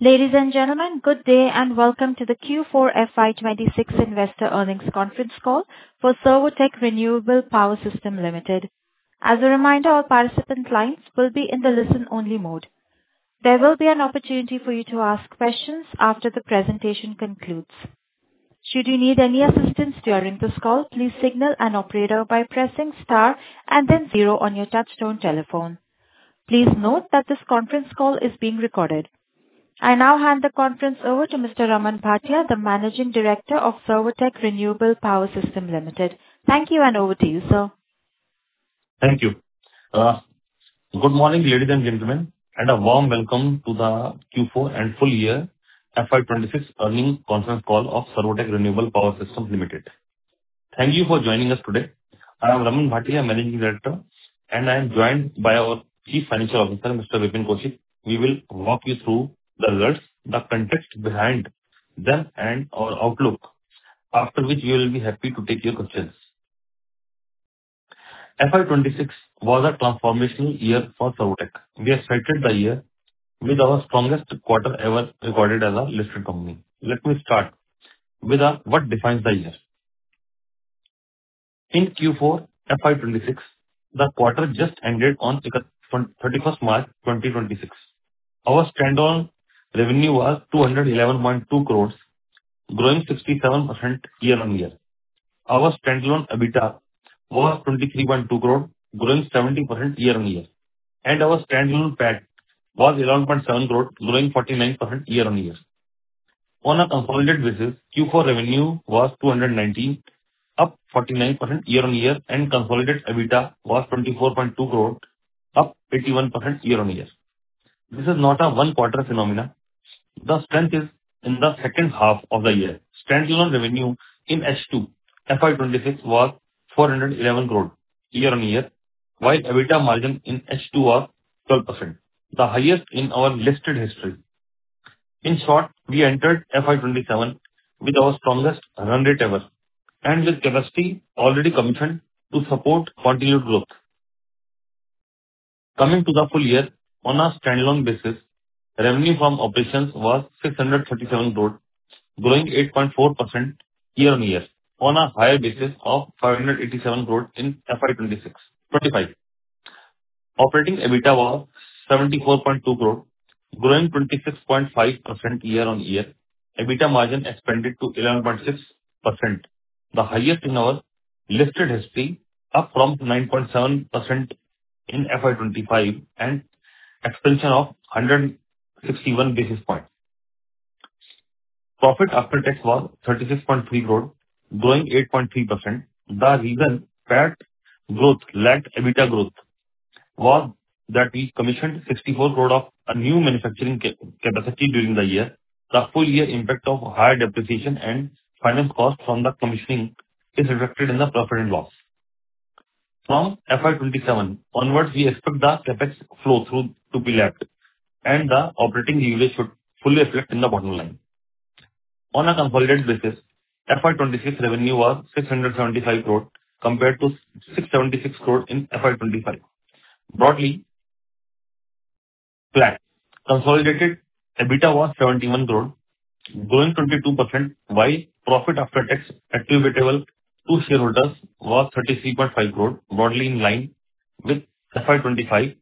Ladies and gentlemen, good day and welcome to the Q4 FY26 Investor Earnings Conference Call for Servotec Renewable Power Systems Limited. As a reminder, all participant lines will be in the listen-only mode. There will be an opportunity for you to ask questions after the presentation concludes. Should you need any assistance during this call, please signal an operator by pressing star and then zero on your touchtone telephone. Please note that this conference call is being recorded. I now hand the conference over to Mr. Raman Bhatia, the Managing Director of Servotec Renewable Power Systems Limited. Thank you, and over to you, sir. Thank you. Good morning, ladies and gentlemen, and a warm welcome to the Q4 and full year FY26 earnings conference call of Servotec Renewable Power Systems Limited. Thank you for joining us today. I am Raman Bhatia, Managing Director, and I am joined by our Chief Financial Officer, Mr. Vipin Kaushik. We will walk you through the results, the context behind them, and our outlook, after which we will be happy to take your questions. FY26 was a transformational year for Servotec. We have started the year with our strongest quarter ever recorded as a listed company. Let me start with what defines the year. In Q4 FY26, the quarter just ended on 31st March 2026. Our standalone revenue was 211.2 crores, growing 67% year-on-year. Our standalone EBITDA was 23.2 crore, growing 70% year-on-year. And our standalone PAT was 11.7 crore, growing 49% year-on-year. On a consolidated basis, Q4 revenue was 219, up 49% year-on-year, and consolidated EBITDA was 24.2 crore, up 81% year-on-year. This is not a one-quarter phenomena. The strength is in the second half of the year. Standalone revenue in H2 FY26 was 411 crore year-on-year, while EBITDA margin in H2 was 12%, the highest in our listed history. In short, we entered FY27 with our strongest run rate ever, and with capacity already commissioned to support continued growth. Coming to the full year, on a standalone basis, revenue from operations was 637 crore, growing 8.4% year-on-year on a higher basis of 587 crore in FY25. Operating EBITDA was 74.2 crore, growing 26.5% year-on-year. EBITDA margin expanded to 11.6%, the highest in our listed history, up from 9.7% in FY25 and expansion of 161 basis points. Profit after tax was 36.3 crore, growing 8.3%. The reason PAT growth lagged EBITDA growth was that we commissioned 64 crore of a new manufacturing capacity during the year. The full year impact of higher depreciation and finance cost from the commissioning is reflected in the profit and loss. From FY27 onwards, we expect the CapEx flow through to be lapped, and the operating leverage should fully reflect in the bottom line. On a consolidated basis, FY26 revenue was 675 crore compared to 676 crore in FY25. Broadly flat. Consolidated EBITDA was 71 crore, growing 22%, while profit after tax attributable to shareholders was 33.5 crore, broadly in line with FY25,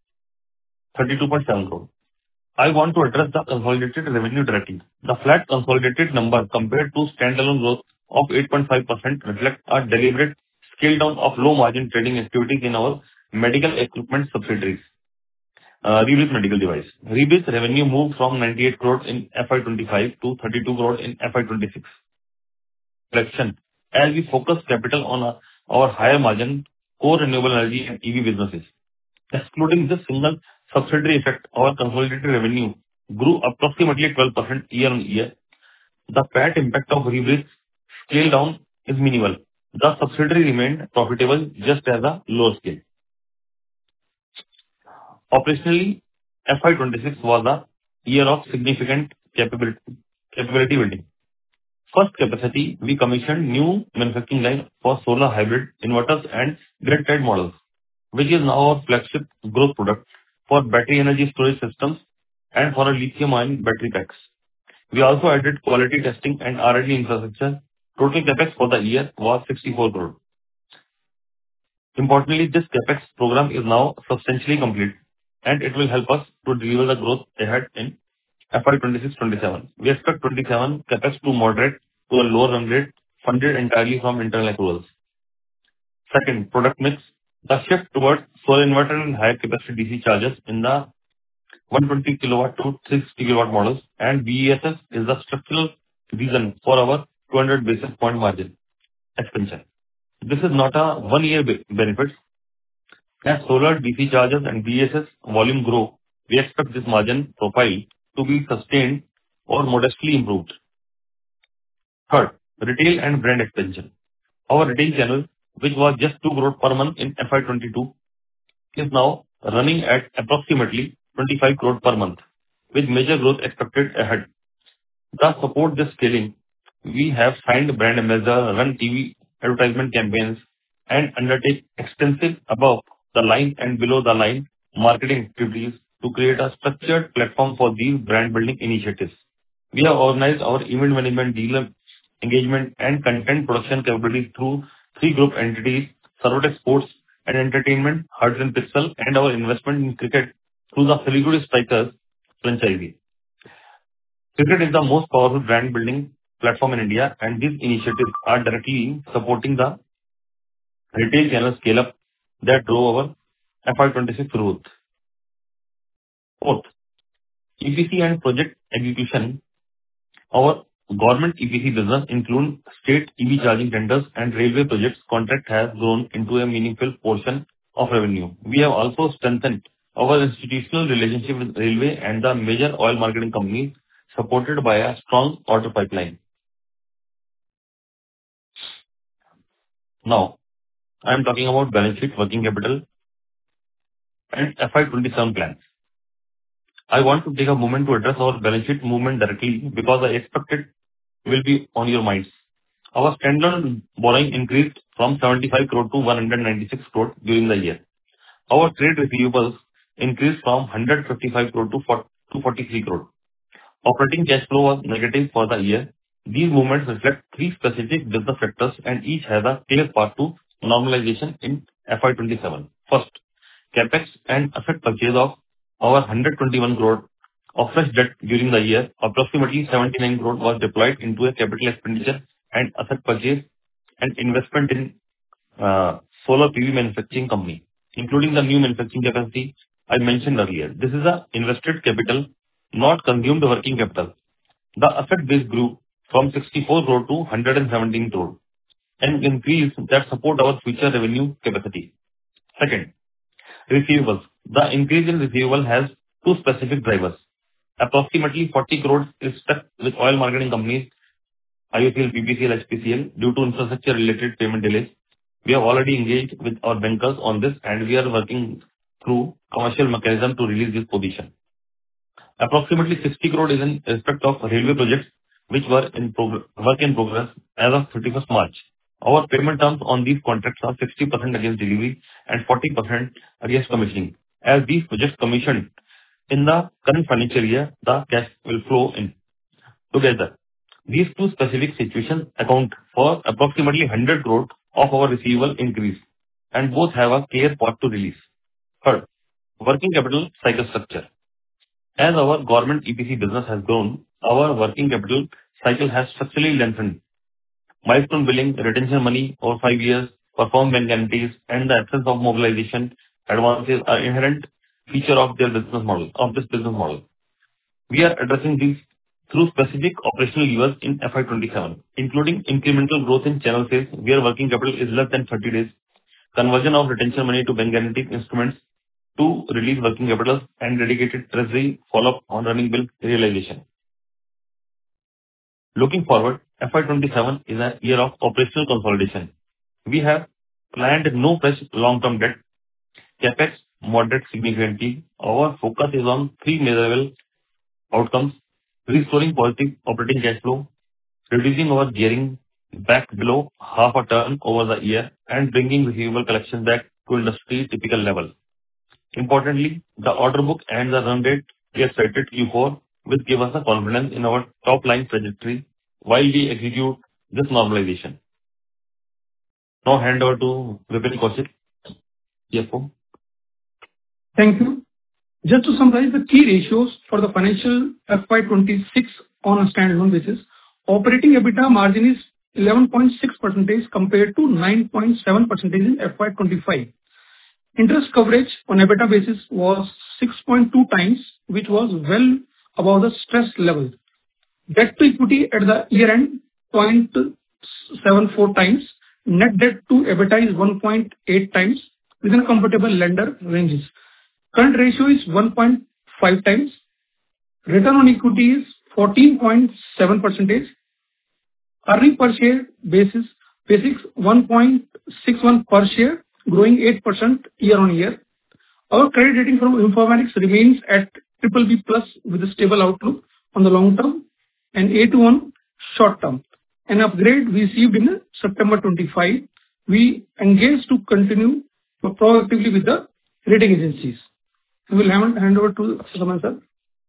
32.7 crore. I want to address the consolidated revenue directly. The flat consolidated number compared to standalone growth of 8.5% reflects a deliberate scale down of low margin trading activities in our medical equipment subsidiaries. Rebis Medical Device. Rebis revenue moved from 98 crore in FY25 to 32 crore in FY26. Correction. As we focus capital on our higher margin core renewable energy and EV businesses. Excluding this single subsidiary effect, our consolidated revenue grew approximately 12% year-on-year. The PAT impact of Rebis scale down is minimal. The subsidiary remained profitable just as a lower scale. Operationally, FY26 was a year of significant capability building. First capacity, we commissioned new manufacturing line for solar hybrid inverters and grid-tied models, which is now our flagship growth product for battery energy storage systems and for a lithium-ion battery packs. We also added quality testing and R&D infrastructure. Total CapEx for the year was 64 crore. Importantly, this CapEx program is now substantially complete, and it will help us to deliver the growth ahead in FY 26-27. We expect 27 CapEx to moderate to a lower run rate, funded entirely from internal accruals. Second, product mix. The shift towards solar inverter and higher capacity DC chargers in the 120 kilowatt to 360 kilowatt models and BESS is the structural reason for our 200 basis point margin expansion. This is not a one-year benefit. As solar DC chargers and BESS volume grow, we expect this margin profile to be sustained or modestly improved. Third, retail and brand expansion. Our retail channel, which was just 2 crore per month in FY 22, is now running at approximately 25 crore per month, with major growth expected ahead. To support this scaling, we have signed brand ambassador, run TV advertisement campaigns, and undertake extensive above-the-line and below-the-line marketing activities to create a structured platform for these brand-building initiatives. We have organized our event management, dealer engagement, and content production capabilities through 3 group entities: Servotech Sports and Entertainment, Hearts and Pixel, and our investment in cricket through the Siliguri Strikers franchisee. Cricket is the most powerful brand-building platform in India, and these initiatives are directly supporting the retail channel scale-up that drove our FY 26 growth. Fourth, EPC and project execution. Our government EPC business, including state EV charging tenders and railway projects contract, has grown into a meaningful portion of revenue. We have also strengthened our institutional relationship with railway and the major oil marketing companies, supported by a strong order pipeline. Now, I am talking about balance sheet, working capital, and FY 27 plans. I want to take a moment to address our balance sheet movement directly because I expect it will be on your minds. Our standalone borrowing increased from 75 crore to 196 crore during the year. Our trade receivables increased from 155 crore to 243 crore. Operating cash flow was negative for the year. These movements reflect 3 specific business factors, and each has a clear path to normalization in FY 27. First, CapEx and asset purchase of our 121 crore of fresh debt during the year. Approximately 79 crore was deployed into a capital expenditure and asset purchase and investment in solar PV manufacturing company, including the new manufacturing capacity I mentioned earlier. This is a invested capital, not consumed working capital. The asset base grew from 64 crore to 117 crore, an increase that support our future revenue capacity. Second, receivables. The increase in receivable has 2 specific drivers. Approximately 40 crore is stuck with oil marketing companies, IOCL, BPCL, HPCL, due to infrastructure-related payment delays. We have already engaged with our bankers on this, and we are working through commercial mechanism to release this position. Approximately 60 crore is in respect of railway projects, which were work in progress as of 31st March. Our payment terms on these contracts are 60% against delivery and 40% against commissioning. As these projects commissioned in the current financial year, the cash will flow in. Together, these 2 specific situations account for approximately 100 crore of our receivable increase, and both have a clear path to release. Third, working capital cycle structure. As our government EPC business has grown, our working capital cycle has structurally lengthened. Milestone billing, retention money over 5 years, perform bank guarantees, and the absence of mobilization advances are inherent feature of this business model. We are addressing these through specific operational levers in FY 27, including incremental growth in channel sales, where working capital is less than 30 days, conversion of retention money to bank guarantee instruments to release working capital, and dedicated treasury follow-up on running bill realization. Looking forward, FY 27 is a year of operational consolidation. We have planned no fresh long-term debt. CapEx moderate significantly. Our focus is on 3 measurable outcomes: restoring positive operating cash flow, reducing our gearing back below half a turn over the year, and bringing receivable collection back to industry typical level. Importantly, the order book and the run rate we have cited Q4, which give us a confidence in our top line trajectory while we execute this normalization. Now hand over to Vipin Kaushik, CFO. Thank you. Just to summarize the key ratios for the financial FY 26 on a standalone basis, operating EBITDA margin is 11.6% compared to 9.7% in FY 25. Interest coverage on EBITDA basis was 6.2 times, which was well above the stress level. Debt to equity at the year-end, 0.74 times. Net debt to EBITDA is 1.8 times within comfortable lender ranges. Current ratio is 1.5 times. Return on equity is 14.7%. Earning per share basis, basics 1.61 per share, growing 8% year-on-year. Our credit rating from Informatics remains at BBB+ with a stable outlook on the long term and A2 short term. An upgrade we received in September 25. We engaged to continue proactively with the rating agencies. We will hand over to Saman sir.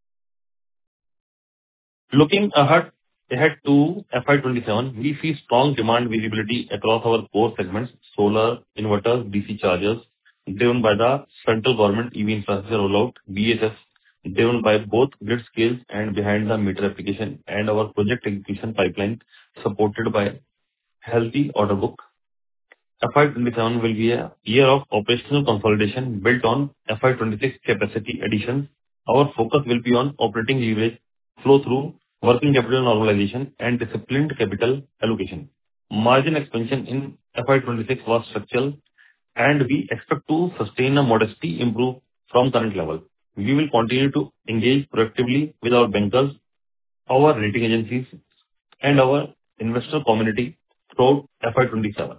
Looking ahead to FY 27, we see strong demand visibility across our core segments: solar, inverters, DC chargers, driven by the central government EV infrastructure rollout, BESS, driven by both grid scales and behind the meter application, and our project execution pipeline supported by healthy order book. FY 27 will be a year of operational consolidation built on FY 26 capacity additions. Our focus will be on operating leverage, flow through, working capital normalization, and disciplined capital allocation. Margin expansion in FY 26 was structural, and we expect to sustain a modestly improve from current level. We will continue to engage proactively with our bankers, our rating agencies, and our investor community throughout FY 27.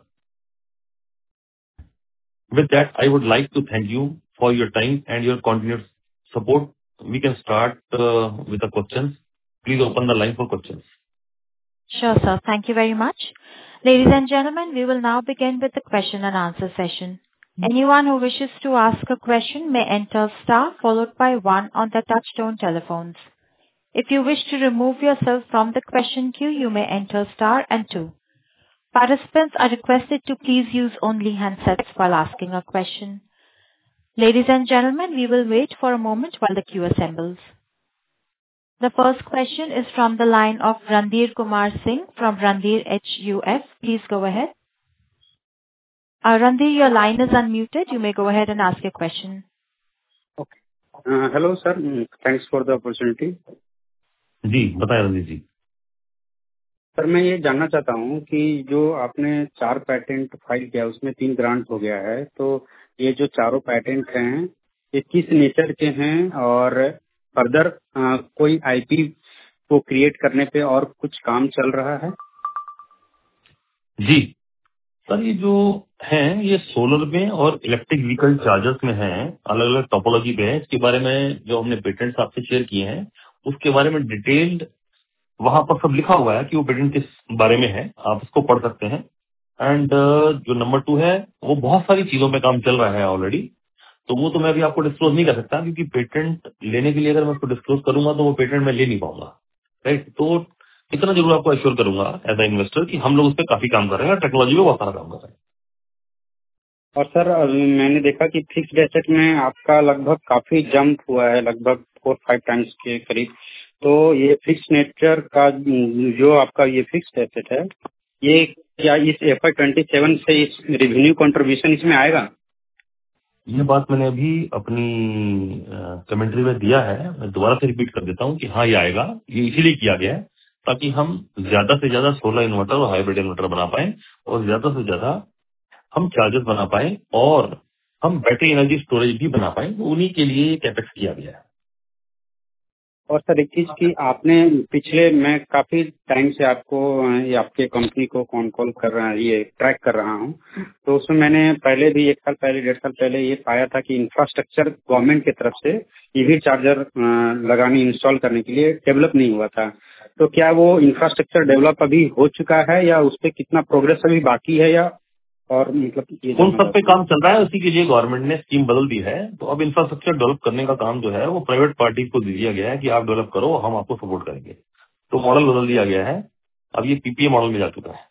With that, I would like to thank you for your time and your continued support. We can start with the questions. Please open the line for questions. Sure, sir. Thank you very much. Ladies and gentlemen, we will now begin with the question and answer session. Anyone who wishes to ask a question may enter star followed by 1 on their touchtone telephones. If you wish to remove yourself from the question queue, you may enter star and 2. Participants are requested to please use only handsets while asking a question. Ladies and gentlemen, we will wait for a moment while the queue assembles. The first question is from the line of Randhir Kumar Singh from Randhir HUF. Please go ahead. Randhir, your line is unmuted. You may go ahead and ask your question. Okay. Hello, sir. Thanks for the opportunity. जी बताएं रणजीत जी. Sir मैं ये जानना चाहता हूँ कि जो आपने 4 patent file किया उसमें 3 ग्रांट हो गया है, तो ये जो चारों पैटेंट हैं ये किस नेचर के हैं और फर्दर कोई आईपी को क्रिएट करने पे और कुछ काम चल रहा है? जी सर, ये जो हैं ये सोलर में और इलेक्ट्रिक व्हीकल चार्जर्स में हैं, अलग अलग टोपोलॉजी पे है. इसके बारे में जो हमने पेटेंट्स आपसे शेयर किए हैं उसके बारे में डिटेल्ड वहां पर सब लिखा हुआ है कि वो पेटेंट किस बारे में है, आप उसको पढ़ सकते हैं. एंड जो नंबर 2 है वो बहुत सारी चीजों पे काम चल रहा है ऑलरेडी, तो वो तो मैं अभी आपको डिस्क्लोज नहीं कर सकता क्योंकि पेटेंट लेने के लिए अगर मैं उसको डिस्क्लोज करूंगा तो वो पेटेंट मैं ले नहीं पाऊंगा. राइट, तो इतना जरूर आपको एश्योर करूंगा एज ए इन्वेस्टर कि हम लोग उस पर काफी काम कर रहे हैं और टेक्नोलॉजी पे बहुत सारा काम कर रहे हैं. और सर मैंने देखा कि फिक्स्ड एसेट में आपका लगभग काफी जंप हुआ है, लगभग 4-5 टाइम्स के करीब. तो ये फिक्स नेचर का जो आपका ये फिक्स्ड एसेट है, ये क्या इस FY 27 से इस रेवेन्यू कंट्रीब्यूशन इसमें आएगा? ये बात मैंने अभी अपनी कमेंट्री में दिया है, मैं दोबारा से रिपीट कर देता हूँ कि हाँ ये आएगा. ये इसीलिए किया गया है ताकि हम ज्यादा से ज्यादा सोलर इन्वर्टर और हाइब्रिड इन्वर्टर बना पाए और ज्यादा से ज्यादा हम चार्जर्स बना पाए और हम बैटरी एनर्जी स्टोरेज भी बना पाए. उन्हीं के लिए कैपेक्स किया गया है. और सर एक चीज की आपने पिछले मैं काफी टाइम से आपको आपके कंपनी को कॉल कर रहा है, ये ट्रैक कर रहा हूँ, तो उसमें मैंने पहले भी 1 साल पहले 1.5 साल पहले ये पाया था कि इंफ्रास्ट्रक्चर गवर्नमेंट की तरफ से ईवी चार्जर लगाने इंस्टॉल करने के लिए डेवलप नहीं हुआ था. तो क्या वो इंफ्रास्ट्रक्चर डेवलप अभी हो चुका है या उस पर कितना प्रोग्रेस अभी बाकी है, या और मतलब ये उन जानना सब पे चाहता हूँ। काम चल रहा है, उसी के लिए गवर्नमेंट ने स्कीम बदल दी है। तो अब इंफ्रास्ट्रक्चर डेवलप करने का काम जो है वो प्राइवेट पार्टी को दे दिया गया है कि आप डेवलप करो, हम आपको सपोर्ट करेंगे। तो मॉडल बदल दिया गया है, अब ये पीपीए मॉडल में जा चुका है।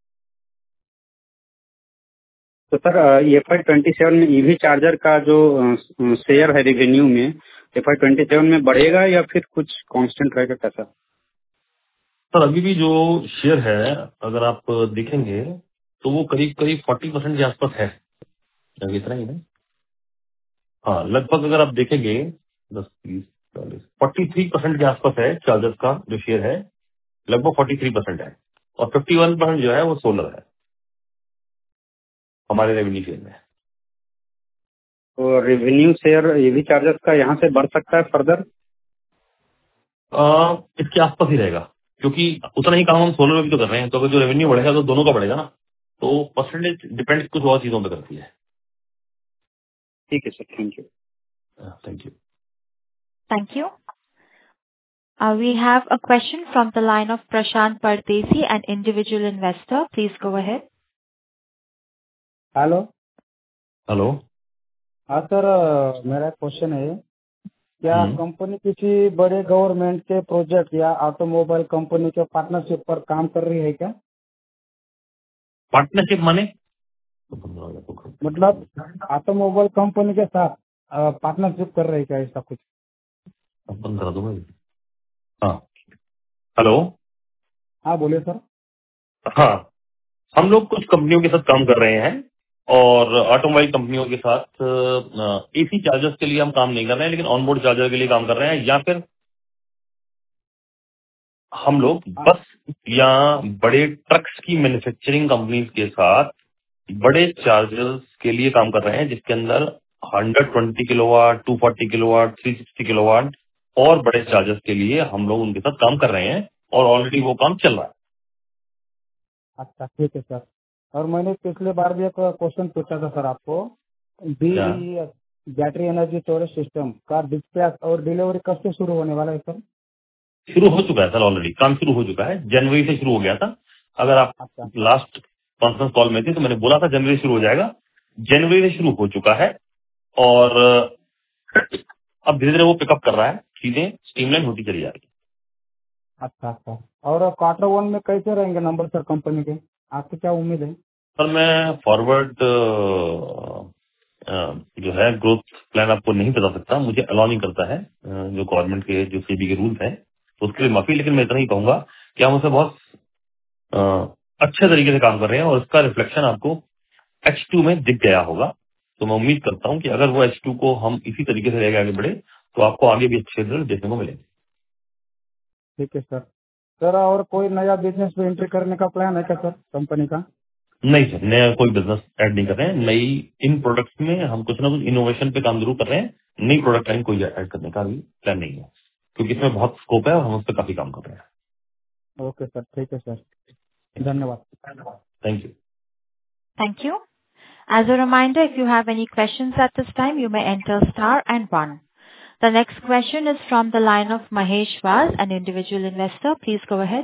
तो सर FY27 में ईवी चार्जर का जो शेयर है रेवेन्यू में FY27 में बढ़ेगा या फिर कुछ कांस्टेंट रहेगा कैसा? सर अभी भी जो शेयर है अगर आप देखेंगे तो वो करीब करीब 40% के आसपास है, अभी इतना ही है। हाँ, लगभग अगर आप देखेंगे 10, 20, 40, 43% के आसपास है चार्जर्स का जो शेयर है, लगभग 43% है। और 51% जो है वो सोलर है हमारे रेवेन्यू शेयर में। तो रेवेन्यू शेयर ईवी चार्जर्स का यहाँ से बढ़ सकता है फर्दर? इसके आसपास ही रहेगा, क्योंकि उतना ही काम हम सोलर में भी तो कर रहे हैं। तो अगर जो रेवेन्यू बढ़ेगा तो दोनों का बढ़ेगा ना। तो परसेंटेज डिपेंड कुछ और चीजों पर करती है। ठीक है sir, thank you. Thank you. Thank you. We have a question from the line of Prashant Pardesi, an individual investor. Please go ahead. Hello. Hello. हाँ सर, मेरा क्वेश्चन है, क्या हम्म। कंपनी किसी बड़े गवर्नमेंट के प्रोजेक्ट या ऑटोमोबाइल कंपनी के partnership पर काम कर रही है क्या? पार्टनरशिप माने? मतलब ऑटोमोबाइल कंपनी के साथ पार्टनरशिप कर रही है क्या, ऐसा कुछ? बंद करा दो भाई। हाँ, हेलो। हाँ बोलिए सर। हाँ, हम लोग कुछ कंपनियों के साथ काम कर रहे हैं और ऑटोमोबाइल कंपनियों के साथ एसी चार्जर्स के लिए हम काम नहीं कर रहे हैं, लेकिन ऑनबोर्ड चार्जर के लिए काम कर रहे हैं। या फिर हम लोग बस या बड़े ट्रक्स की मैन्युफैक्चरिंग कंपनीज के साथ बड़े चार्जर्स के लिए काम कर रहे हैं, जिसके अंदर 120 किलोवाट, 240 किलोवाट, 360 किलोवाट और बड़े चार्जर्स के लिए हम लोग उनके साथ काम कर रहे हैं और ऑलरेडी वो काम चल रहा है। अच्छा ठीक है सर। और मैंने पिछले बार भी एक क्वेश्चन पूछा था सर आपको, क्या? BES battery energy storage system का डिस्पैच और डिलीवरी कब से शुरू होने वाला है सर? शुरू हो चुका है सर, ऑलरेडी काम शुरू हो चुका है। जनवरी से शुरू हो गया था। अगर आप अच्छा लास्ट कॉन्फ्रेंस कॉल में थे तो मैंने बोला था जनवरी से शुरू हो जाएगा। जनवरी से शुरू हो चुका है और अब धीरे धीरे वो पिकअप कर रहा है, चीजें स्ट्रीमलाइन होती चली जा रही है। अच्छा अच्छा। और Q1 में कैसे रहेंगे नंबर सर कंपनी के, आपकी क्या उम्मीद है? सर मैं फॉरवर्ड जो है ग्रोथ प्लान आपको नहीं बता सकता, मुझे अलाउ नहीं करता है जो गवर्नमेंट के जो सेबी के रूल्स हैं, तो उसके लिए माफी। लेकिन मैं इतना ही कहूंगा कि हम उससे बहुत अच्छे तरीके से काम कर रहे हैं और उसका रिफ्लेक्शन आपको H2 में दिख गया होगा। तो मैं उम्मीद करता हूं कि अगर वो H2 को हम इसी तरीके से लेके आगे बढ़े तो आपको आगे भी अच्छे रिजल्ट देखने को मिलेंगे। ठीक है सर। सर और कोई नया बिजनेस में एंट्री करने का प्लान है क्या सर कंपनी का? नहीं सर, नया कोई बिजनेस ऐड नहीं कर रहे हैं। नई इन प्रोडक्ट्स में हम कुछ ना कुछ इनोवेशन पे काम जरूर कर रहे हैं। नई प्रोडक्ट लाइन कोई ऐड करने का भी प्लान नहीं है, क्योंकि इसमें बहुत स्कोप है और हम उस पर काफी काम कर रहे हैं। ओके सर, ठीक है सर, धन्यवाद। Thank you. Thank you. As a reminder, if you have any questions at this time, you may enter star and one. The next question is from the line of Mahesh Vaz, an individual investor. Please go ahead.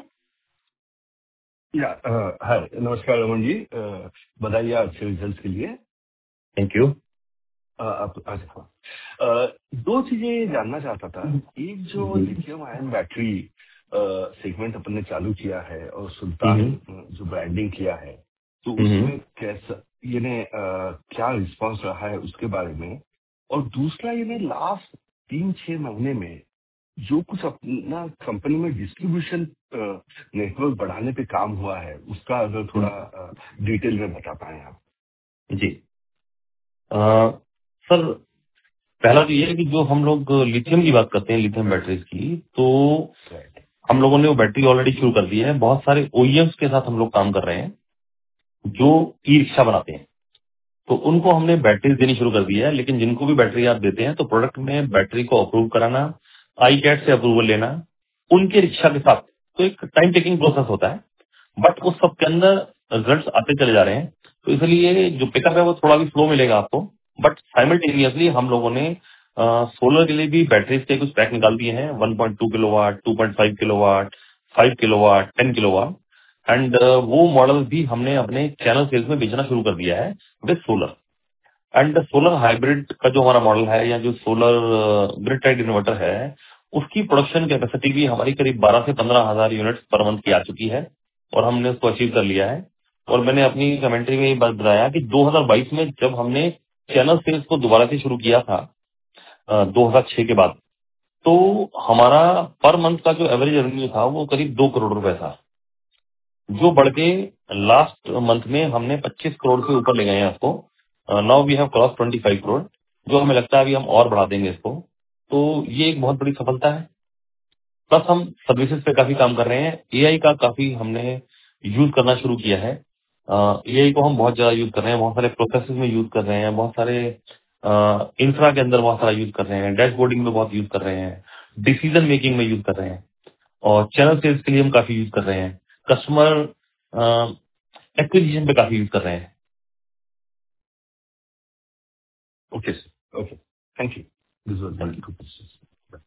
Hi, नमस्कार रमन जी। बधाई अच्छे result के लिए। Thank you. दो चीजें जानना चाहता था। एक जो लिथियम आयन बैटरी सेगमेंट अपन ने चालू किया है और सुल्तान जो ब्रांडिंग किया है, तो उसमें कैसा क्या रिस्पांस रहा है उसके बारे में। और दूसरा लास्ट 3-6 महीने में जो कुछ अपना कंपनी में डिस्ट्रीब्यूशन नेटवर्क बढ़ाने पे काम हुआ है, उसका अगर थोड़ा डिटेल में बता पाए आप। जी सर, पहला तो ये है कि जो हम लोग लिथियम की बात करते हैं, लिथियम बैटरीज की, तो हम लोगों ने वो बैटरी ऑलरेडी शुरू कर दी है। बहुत सारे ओईएम्स के साथ हम लोग काम कर रहे हैं जो ई रिक्शा बनाते हैं, तो उनको हमने बैटरीज देनी शुरू कर दी है। लेकिन जिनको भी बैटरी आप देते हैं तो प्रोडक्ट में बैटरी को अप्रूव कराना, ICAT से अप्रूवल लेना उनके रिक्शा के साथ, तो एक टाइम टेकिंग प्रोसेस होता है। बट उस सब के अंदर रिजल्ट आते चले जा रहे हैं, तो इसलिए जो पिकअप है वो थोड़ा भी स्लो मिलेगा आपको। बट साइमल्टेनियसली हम लोगों ने सोलर के लिए भी बैटरीज के कुछ पैक निकाल दिए हैं, 1.2 kilowatt, 2.5 kilowatt, 5 kilowatt, 10 kilowatt, and वो मॉडल भी हमने अपने चैनल सेल्स में बेचना शुरू कर दिया है with solar. And solar hybrid का जो हमारा मॉडल है या जो सोलर ग्रिड टाइड इन्वर्टर है, उसकी प्रोडक्शन कैपेसिटी भी हमारी करीब 12 से 15 हजार यूनिट्स पर मंथ की आ चुकी है और हमने उसको अचीव कर लिया है। और मैंने अपनी कमेंट्री में ये बात बताया कि 2022 में जब हमने चैनल सेल्स को दोबारा से शुरू किया था 2006 के बाद, तो हमारा पर मंथ का जो एवरेज रेवेन्यू था वो करीब 2 करोड़ रुपए था, जो बढ़ के लास्ट मंथ में हमने 25 करोड़ से ऊपर ले गए हैं उसको। Now we have cross 25 crore, जो हमें लगता है अभी हम और बढ़ा देंगे इसको। तो ये एक बहुत बड़ी सफलता है। प्लस हम सर्विसेज पे काफी काम कर रहे हैं। एआई का काफी हमने यूज करना शुरू किया है। एआई को हम बहुत ज्यादा यूज कर रहे हैं, बहुत सारे प्रोसेसेस में यूज कर रहे हैं, बहुत सारे इंफ्रा के अंदर बहुत सारा यूज कर रहे हैं, डैशबोर्डिंग में बहुत यूज कर रहे हैं, डिसीजन मेकिंग में यूज कर रहे हैं, और चैनल सेल्स के लिए हम काफी यूज कर रहे हैं, कस्टमर एक्विजिशन पे काफी यूज कर रहे हैं। Okay sir, okay, thank you. This was thank you. 2 questions.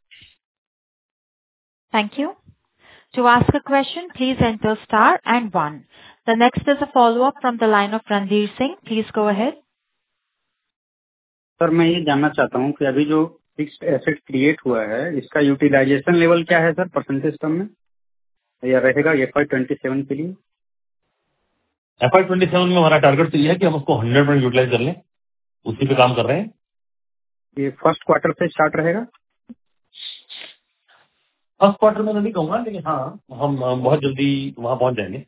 Thank you. To ask a question, please enter star and 1. The next is a follow-up from the line of Ranveer Singh. Please go ahead. Sir मैं ये जानना चाहता हूँ कि अभी जो fixed asset create हुआ है इसका यूटिलाइजेशन लेवल क्या है सर, परसेंटेज टर्म में, या रहेगा FY27 के लिए? FY27 में हमारा टारगेट तो ये है कि हम उसको 100% यूटिलाइज कर लें, उसी पे काम कर रहे हैं। ये फर्स्ट क्वार्टर से स्टार्ट रहेगा? फर्स्ट क्वार्टर में तो नहीं कहूंगा, लेकिन हाँ हम बहुत जल्दी वहां पहुंच जाएंगे।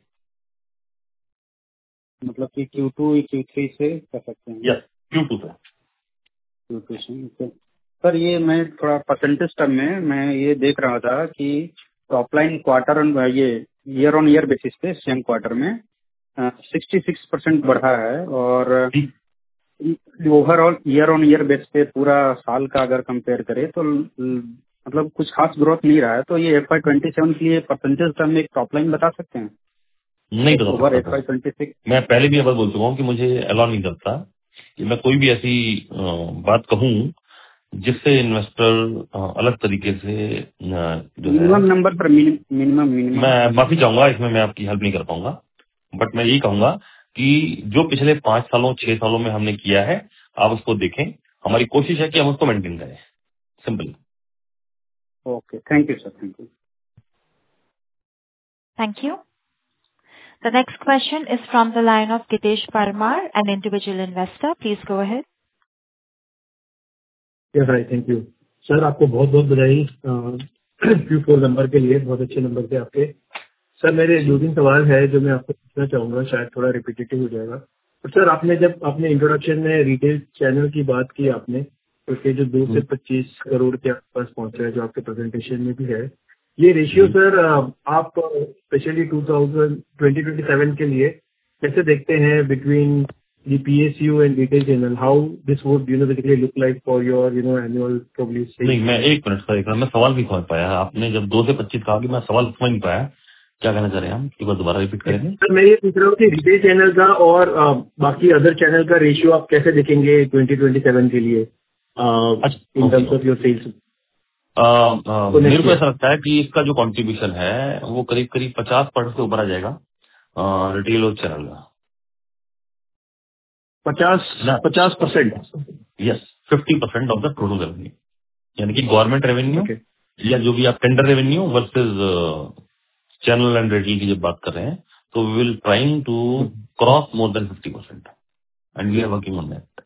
मतलब कि Q2 Q3 से कर सकते हैं? यस, Q2 से। Q2 से, ओके। सर ये मैं थोड़ा परसेंटेज टर्म में मैं ये देख रहा था कि टॉप लाइन क्वार्टर ये ईयर ऑन ईयर बेसिस पे सेम क्वार्टर में 66% बढ़ा है, और overall year on year base पे पूरा साल का अगर कंपेयर करें तो मतलब कुछ खास ग्रोथ नहीं रहा है। तो ये FY27 के लिए परसेंटेज टर्म में एक टॉप लाइन बता सकते हैं नहीं बता ओवर सकता था। FY26? मैं पहले भी बात बोल चुका हूँ कि मुझे अलाउ नहीं करता कि मैं कोई भी ऐसी बात कहूँ जिससे इन्वेस्टर अलग तरीके से जो है। मिनिमम नंबर पर मिनिमम मैं माफी चाहूंगा, इसमें मैं आपकी हेल्प नहीं कर पाऊंगा, बट मैं यही कहूंगा कि जो पिछले 5 सालों 6 सालों में हमने किया है आप उसको देखें। हमारी कोशिश है कि हम उसको मेंटेन करें, simple. Okay, thank you sir, thank you. Thank you. The next question is from the line of Gitesh Parmar, an individual investor. Please go ahead. Yes right, thank you sir. आपको बहुत बहुत बधाई Q4 number के लिए, बहुत अच्छे number थे आपके। सर मेरे 2-3 सवाल है जो मैं आपको पूछना चाहूंगा, शायद थोड़ा रिपीटेटिव हो जाएगा। तो सर आपने जब अपने इंट्रोडक्शन में रिटेल चैनल की बात की आपने, तो उसके जो 2 से 25 करोड़ के आसपास पहुंचा है जो आपके प्रेजेंटेशन में भी है, ये रेशियो सर आप स्पेशली 2027 के लिए कैसे देखते हैं between the PSU and retail channel? How this would basically look like for your annual probably sales? नहीं, मैं एक मिनट मैं सवाल भी समझ पाया। आपने जब 2 से 25 कहा कि मैं सवाल समझ नहीं पाया, क्या कहना चाह रहे हैं हम? एक बार दोबारा रिपीट करेंगे। सर मैं ये पूछ रहा हूँ कि रिटेल चैनल का और बाकी अदर चैनल का रेशियो आप कैसे देखेंगे 2027 के लिए in terms of your sales? मेरे को ऐसा लगता है कि इसका जो कंट्रीब्यूशन है वो करीब करीब 50% से ऊपर आ जाएगा रिटेल और चैनल का। 50%? Yes, 50% of the total revenue, यानी कि गवर्नमेंट रेवेन्यू या जो भी आप tender revenue versus channel and retail की जब बात कर रहे हैं, तो we will trying to cross more than 50% and we are working on that.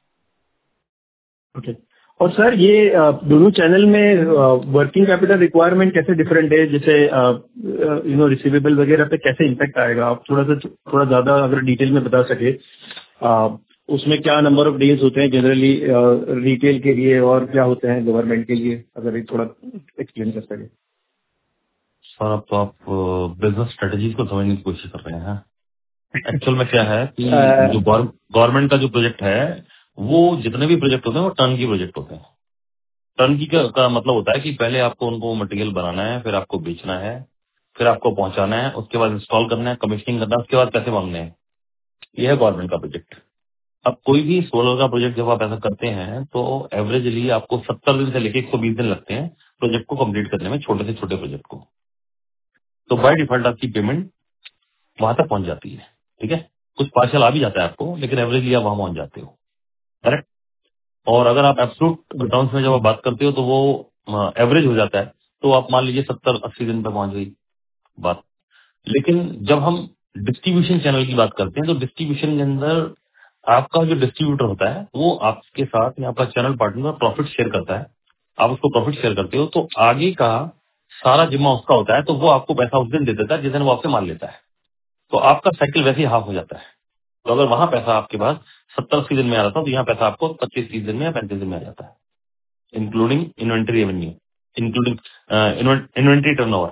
Okay. और सर ये दोनों चैनल में वर्किंग कैपिटल रिक्वायरमेंट कैसे डिफरेंट है? जैसे रिसीवेबल वगैरह पे कैसे इम्पैक्ट आएगा? आप थोड़ा ज्यादा अगर डिटेल में बता सके, उसमें क्या नंबर ऑफ डेज होते हैं जनरली रिटेल के लिए और क्या होते हैं गवर्नमेंट के लिए, अगर थोड़ा एक्सप्लेन कर सके। सर अब तो आप बिजनेस स्ट्रेटेजीज को समझने की कोशिश कर रहे हैं। एक्चुअल में क्या है कि जो गवर्नमेंट का जो प्रोजेक्ट है वो जितने भी प्रोजेक्ट होते हैं वो टर्न की प्रोजेक्ट होते हैं। टर्न की का मतलब होता है कि पहले आपको उनको मटेरियल बनाना है, फिर आपको बेचना है, फिर आपको पहुंचाना है, उसके बाद इंस्टॉल करना है, कमीशनिंग करना है, उसके बाद पैसे मांगने हैं। यह है गवर्नमेंट का प्रोजेक्ट। अब कोई भी सोलर का प्रोजेक्ट जब आप ऐसा करते हैं तो एवरेजली आपको 70 दिन से लेकर 120 दिन लगते हैं प्रोजेक्ट को कंप्लीट करने में, छोटे से छोटे प्रोजेक्ट को। तो बाय डिफॉल्ट आपकी पेमेंट वहां तक पहुंच जाती है। ठीक है, कुछ पार्शियल आ भी जाता है आपको, लेकिन एवरेजली आप वहां पहुंच जाते हो। करेक्ट। और अगर आप एब्सोल्यूट टर्म्स में जब आप बात करते हो तो वो एवरेज हो जाता है, तो आप मान लीजिए 70-80 दिन पे पहुंच गई बात। लेकिन जब हम डिस्ट्रीब्यूशन चैनल की बात करते हैं तो डिस्ट्रीब्यूशन के अंदर आपका जो डिस्ट्रीब्यूटर होता है वो आपके साथ या आपका चैनल पार्टनर प्रॉफिट शेयर करता है, आप उसको प्रॉफिट शेयर करते हो, तो आगे का सारा जिम्मा उसका होता है, तो वो आपको पैसा उस दिन दे देता है जिस दिन वो आपसे माल लेता है। तो आपका साइकिल वैसे ही हाफ हो जाता है। तो अगर वहां पैसा आपके पास 70-80 दिन में आ रहा था, तो यहाँ पैसा आपको 25-30 दिन में या 35 दिन में आ जाता है, including inventory revenue, including inventory turnover.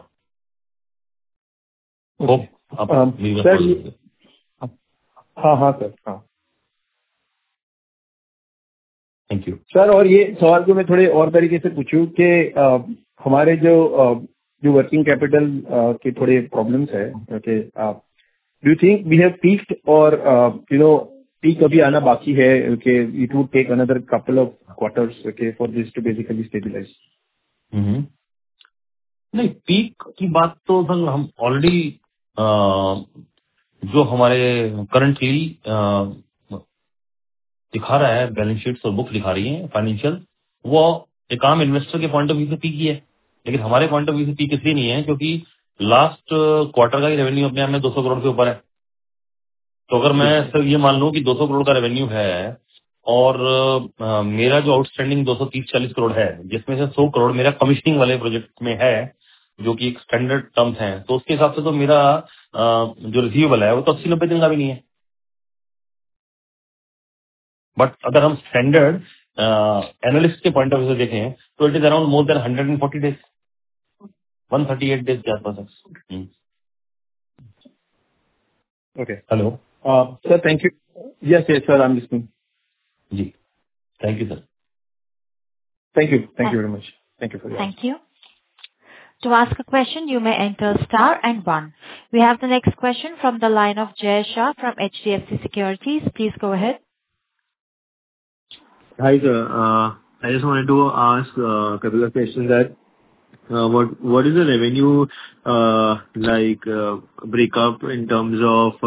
Hope आप मेरी बात सर समझ गए। हाँ सर, हाँ थैंक यू। सर। और ये सवाल को मैं थोड़े और तरीके से पूछूं कि हमारे जो वर्किंग कैपिटल के थोड़े प्रॉब्लम्स है, okay, do you think we have peaked और पीक अभी आना बाकी है? Okay, it would take another couple of quarters, okay, for this to basically stabilise. नहीं, पीक की बात तो सर हम ऑलरेडी जो हमारे करंटली दिखा रहा है, बैलेंस शीट्स और बुक दिखा रही है फाइनेंशियल, वो एक आम इन्वेस्टर के पॉइंट ऑफ व्यू से पीक ही है। लेकिन हमारे पॉइंट ऑफ व्यू से पीक इसलिए नहीं है क्योंकि लास्ट क्वार्टर का ही रेवेन्यू अपने आप में 200 करोड़ के ऊपर है। तो अगर मैं सर ये मान लूं कि 200 करोड़ का रेवेन्यू है और मेरा जो आउटस्टैंडिंग 230-40 करोड़ है, जिसमें से 100 करोड़ मेरा कमिश्निंग वाले प्रोजेक्ट में है, जो कि एक स्टैंडर्ड टर्म्स है, तो उसके हिसाब से तो मेरा जो रिसीवेबल है वो तो 80-90 दिन का भी नहीं है। बट अगर हम स्टैंडर्ड एनालिस्ट के पॉइंट ऑफ व्यू से देखें तो it is around more than 140 days, 138 days के आसपास है। Okay, hello sir, thank you. Yes sir, I am listening. जी, thank you sir. Thank you very much. Thank you for your Thank you. To ask a question, you may enter star and one. We have the next question from the line of Jay Shah from HDFC Securities. Please go ahead. Hi, sir. I just wanted to ask a couple of questions that what is the revenue breakup in terms of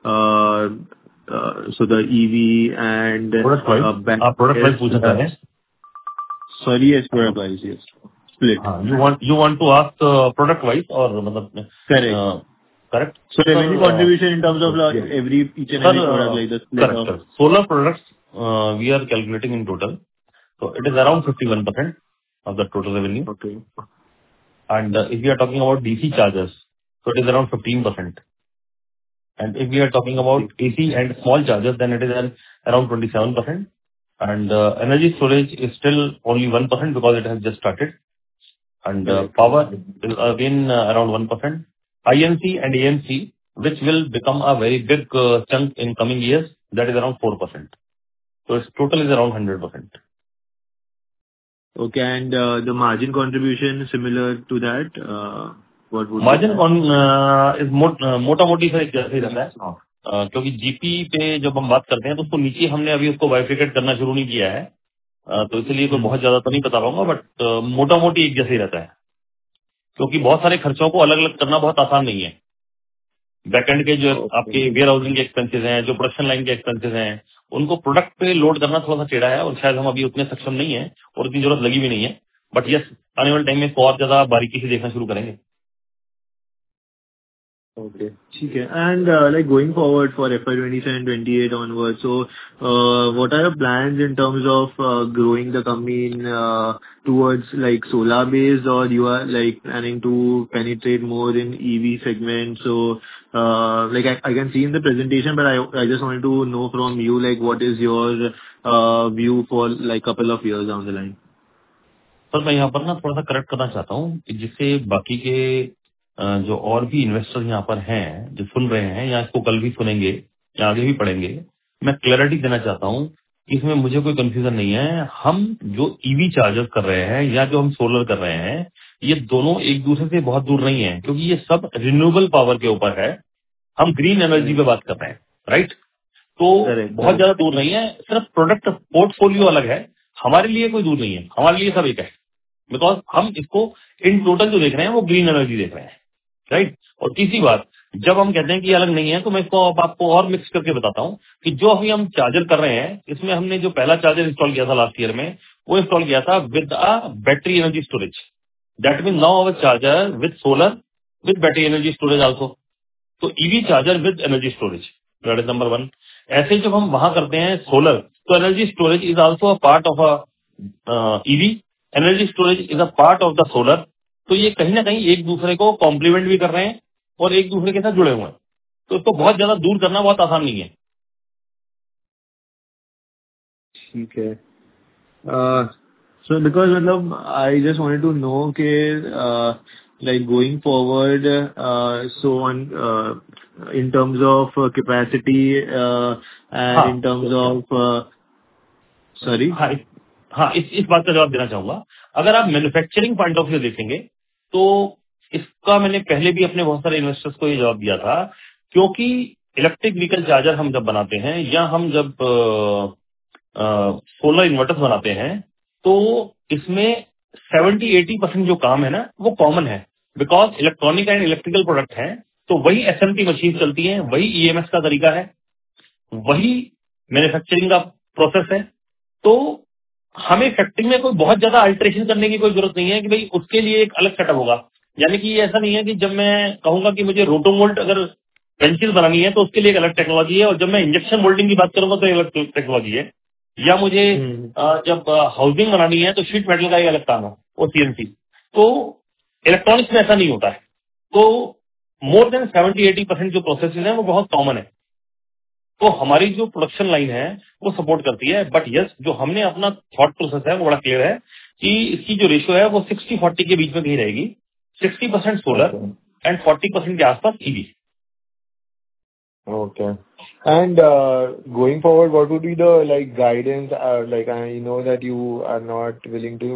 so the EV and product wise आप product wise पूछना चाह रहे हैं? Sorry, yes, product wise, yes. Split. You want to ask product wise और मतलब Correct. Correct. So revenue contribution in terms of each and every product, like the split of. Correct. Solar products we are calculating in total, so it is around 51% of the total revenue. Okay. And if we are talking about DC chargers, so it is around 15%. And if we are talking about AC and small chargers, then it is around 27%. And energy storage is still only 1% because it has just started. And power is again around 1%. INC and AMC, which will become a very big chunk in coming years, that is around 4%. So its total is around 100%. Okay, and the margin contribution similar to that, what would Margin on is मोटा मोटी से जैसे ही रहता है, क्योंकि GP पे जब हम बात करते हैं तो उसको नीचे हमने अभी उसको बाइफिकेट करना शुरू नहीं किया है, तो इसलिए कोई बहुत ज्यादा तो नहीं बता पाऊंगा, बट मोटा मोटी एक जैसे ही रहता है, क्योंकि बहुत सारे खर्चों को अलग अलग करना बहुत आसान नहीं है। बैकएंड के जो आपके वेयर हाउसिंग के एक्सपेंसेस हैं, जो प्रोडक्शन लाइन के एक्सपेंसेस हैं, उनको प्रोडक्ट पे लोड करना थोड़ा सा टेढ़ा है और शायद हम अभी उतने सक्षम नहीं है और उतनी जरूरत लगी भी नहीं है। बट यस, आने वाले टाइम में इसको और ज्यादा बारीकी से देखना शुरू करेंगे। Okay, ठीक है। And like going forward for FY27-28 onwards, so what are your plans in terms of growing the company in towards like solar based, or you are like planning to penetrate more in EV segment? So like I can see in the presentation, but I just wanted to know from you like what is your view for like couple of years down the line? Sir मैं यहाँ पर ना थोड़ा सा correct करना चाहता हूँ कि जिससे बाकी के जो और भी इन्वेस्टर यहाँ पर हैं जो सुन रहे हैं या इसको कल भी सुनेंगे या आगे भी पढ़ेंगे, मैं क्लैरिटी देना चाहता हूँ कि इसमें मुझे कोई कंफ्यूजन नहीं है। हम जो ईवी चार्जर्स कर रहे हैं या जो हम सोलर कर रहे हैं, ये दोनों एक दूसरे से बहुत दूर नहीं है, क्योंकि ये सब रिन्यूएबल पावर के ऊपर है। हम ग्रीन एनर्जी पे बात कर रहे हैं, राइट? तो बहुत ज्यादा दूर नहीं है, सिर्फ प्रोडक्ट पोर्टफोलियो अलग है। हमारे लिए कोई दूर नहीं है, हमारे लिए सब एक है, बिकॉज हम इसको इन टोटल जो देख रहे हैं वो ग्रीन एनर्जी देख रहे हैं, राइट? और तीसरी बात, जब हम कहते हैं कि अलग नहीं है, तो मैं इसको अब आपको और मिक्स करके बताता हूँ कि जो अभी हम चार्जर कर रहे हैं, इसमें हमने जो पहला चार्जर इंस्टॉल किया था लास्ट ईयर में, वो इंस्टॉल किया था with a battery energy storage. That mean now our charger with solar with battery energy storage also. तो EV charger with energy storage, that is number 1। ऐसे जब हम वहां करते हैं सोलर, तो energy storage is also a part of a EV, energy storage is a part of the solar. तो ये कहीं ना कहीं एक दूसरे को कॉम्प्लीमेंट भी कर रहे हैं और एक दूसरे के साथ जुड़े हुए हैं। तो इसको बहुत ज्यादा दूर करना बहुत आसान नहीं है। ठीक है। So because मतलब I just wanted to know कि like going forward, so on in terms of capacity and हाँ in terms of sorry. हाँ, इस बात का जवाब देना चाहूंगा। अगर आप मैन्युफैक्चरिंग पॉइंट ऑफ व्यू देखेंगे, तो इसका मैंने पहले भी अपने बहुत सारे इन्वेस्टर्स को ये जवाब दिया था, क्योंकि इलेक्ट्रिक व्हीकल चार्जर हम जब बनाते हैं या हम जब सोलर इन्वर्टर्स बनाते हैं, तो इसमें 70-80% जो काम है ना, वो कॉमन है। Because electronic and electrical product है, तो वही एसएमटी मशीन चलती है, वही ईएमएस का तरीका है, वही मैन्युफैक्चरिंग का प्रोसेस है। तो हमें फैक्ट्री में कोई बहुत ज्यादा अल्टरेशन करने की कोई जरूरत नहीं है कि भाई उसके लिए एक अलग सेटअप होगा। यानी कि ये ऐसा नहीं है कि जब मैं कहूंगा कि मुझे रोटोमोल्ट अगर बेंचेस बनानी है तो उसके लिए एक अलग टेक्नोलॉजी है, और जब मैं इंजेक्शन मोल्डिंग की बात करूंगा तो एक अलग टेक्नोलॉजी है, या मुझे जब हाउसिंग बनानी है तो शीट मेटल का एक अलग काम है, वो सीएनसी। तो इलेक्ट्रॉनिक्स में ऐसा नहीं होता है। तो मोर देन 70-80% जो प्रोसेसेस है वो बहुत कॉमन है। तो हमारी जो प्रोडक्शन लाइन है वो सपोर्ट करती है। बट यस, जो हमने अपना थॉट प्रोसेस है वो बड़ा क्लियर है कि इसकी जो रेशियो है वो 60-40 के बीच में कहीं रहेगी। 60% सोलर एंड 40% के आसपास EV. Okay. And going forward, what would be the like guidance? Like I know that you are not willing to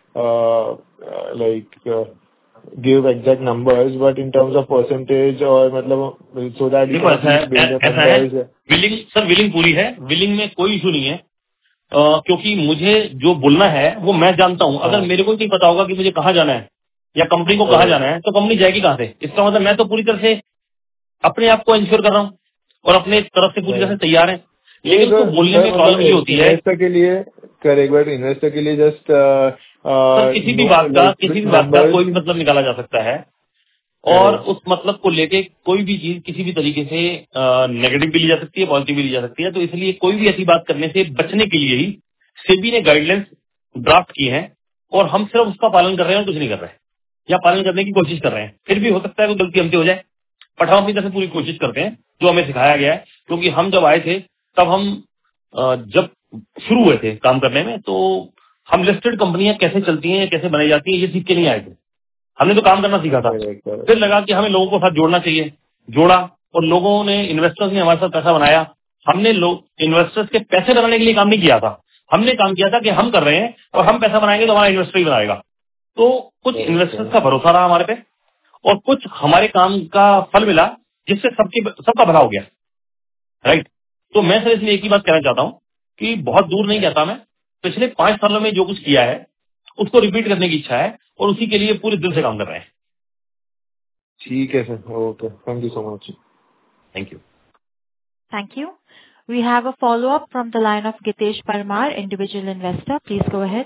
give exact numbers, but in terms of percentage or मतलब so that you देखो can ऐसा build up है numbers. Billing पूरी है, willing में कोई issue नहीं है। क्योंकि मुझे जो बोलना है वो मैं जानता हूँ। अगर मेरे को नहीं पता होगा कि मुझे कहाँ जाना है या कंपनी को कहाँ जाना है, तो कंपनी जाएगी कहाँ से? इसका मतलब मैं तो पूरी तरह से अपने आप को इंश्योर कर रहा हूँ और अपने तरफ से पूरी तरह से तैयार है। लेकिन उसको बोलने में प्रॉब्लम ये होती है इन्वेस्टर के लिए करेक्ट, बट इन्वेस्टर के लिए जस्ट किसी भी बात का कोई भी मतलब निकाला जा सकता है, और उस मतलब को लेके कोई भी चीज किसी भी तरीके से नेगेटिव भी ली जा सकती है, पॉजिटिव भी ली जा सकती है। तो इसलिए कोई भी ऐसी बात करने से बचने के लिए ही सेबी ने गाइडलाइंस ड्राफ्ट की है, और हम सिर्फ उसका पालन कर रहे हैं और कुछ नहीं कर रहे हैं, या पालन करने की कोशिश कर रहे हैं। फिर भी हो सकता है कोई गलती हमसे हो जाए, बट हम अपनी तरफ से पूरी कोशिश करते हैं जो हमें सिखाया गया है। क्योंकि हम जब आए थे तब हम जब शुरू हुए थे काम करने में, तो हम लिस्टेड कंपनियां कैसे चलती हैं, कैसे बनाई जाती हैं, ये सीख के नहीं आए थे। हमने तो काम करना सीखा था। फिर लगा कि हमें लोगों को साथ जोड़ना चाहिए, जोड़ा, और लोगों ने, इन्वेस्टर्स ने हमारे साथ पैसा बनाया। हमने लोग इन्वेस्टर्स के पैसे बनाने के लिए काम नहीं किया था, हमने काम किया था कि हम कर रहे हैं और हम पैसा बनाएंगे तो हमारा इन्वेस्टर ही बनाएगा। तो कुछ इन्वेस्टर्स का भरोसा रहा हमारे पे, और कुछ हमारे काम का फल मिला, जिससे सबका भला हो गया। राइट। तो मैं सिर्फ इसलिए एक ही बात कहना चाहता हूँ कि बहुत दूर नहीं कहता मैं, पिछले 5 सालों में जो कुछ किया है उसको रिपीट करने की इच्छा है, और उसी के लिए पूरे दिल से काम कर रहे हैं। ठीक है sir, okay, thank you so much. Thank you. Thank you. We have a follow-up from the line of Gitesh Parmar, individual investor. Please go ahead.